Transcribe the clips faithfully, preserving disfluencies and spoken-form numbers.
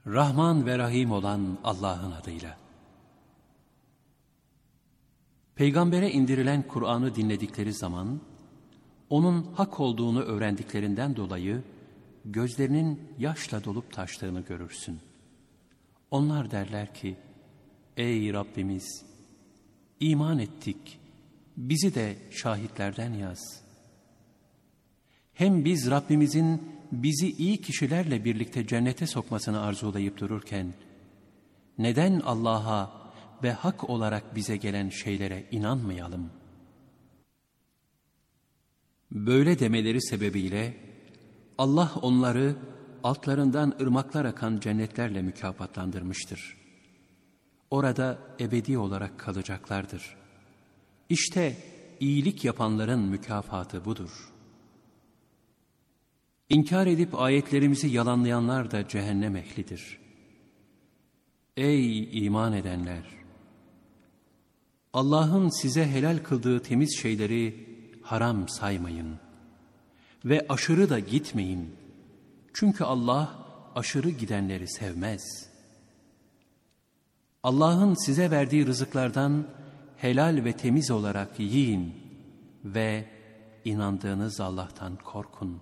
Rahman ve Rahim olan Allah'ın adıyla. Peygambere indirilen Kur'an'ı dinledikleri zaman, onun hak olduğunu öğrendiklerinden dolayı gözlerinin yaşla dolup taştığını görürsün. Onlar derler ki, ey Rabbimiz, iman ettik, bizi de şahitlerden yaz. Hem biz Rabbimizin bizi iyi kişilerle birlikte cennete sokmasını arzulayıp dururken, neden Allah'a ve hak olarak bize gelen şeylere inanmayalım? Böyle demeleri sebebiyle Allah onları altlarından ırmaklar akan cennetlerle mükafatlandırmıştır. Orada ebedi olarak kalacaklardır. İşte iyilik yapanların mükafatı budur. İnkar edip ayetlerimizi yalanlayanlar da cehennem ehlidir. Ey iman edenler! Allah'ın size helal kıldığı temiz şeyleri haram saymayın ve aşırı da gitmeyin. Çünkü Allah aşırı gidenleri sevmez. Allah'ın size verdiği rızıklardan helal ve temiz olarak yiyin ve inandığınız Allah'tan korkun.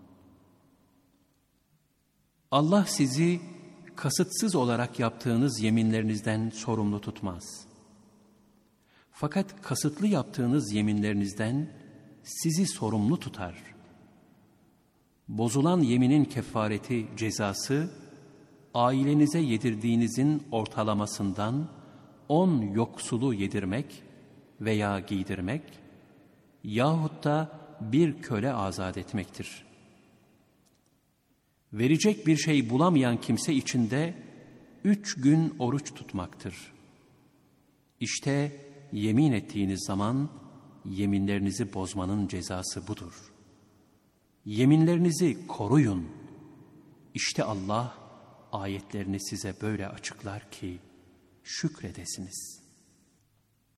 Allah sizi kasıtsız olarak yaptığınız yeminlerinizden sorumlu tutmaz. Fakat kasıtlı yaptığınız yeminlerinizden sizi sorumlu tutar. Bozulan yeminin kefareti, cezası, ailenize yedirdiğinizin ortalamasından on yoksulu yedirmek veya giydirmek yahut da bir köle azat etmektir. Verecek bir şey bulamayan kimse için de üç gün oruç tutmaktır. İşte yemin ettiğiniz zaman yeminlerinizi bozmanın cezası budur. Yeminlerinizi koruyun. İşte Allah ayetlerini size böyle açıklar ki şükredesiniz.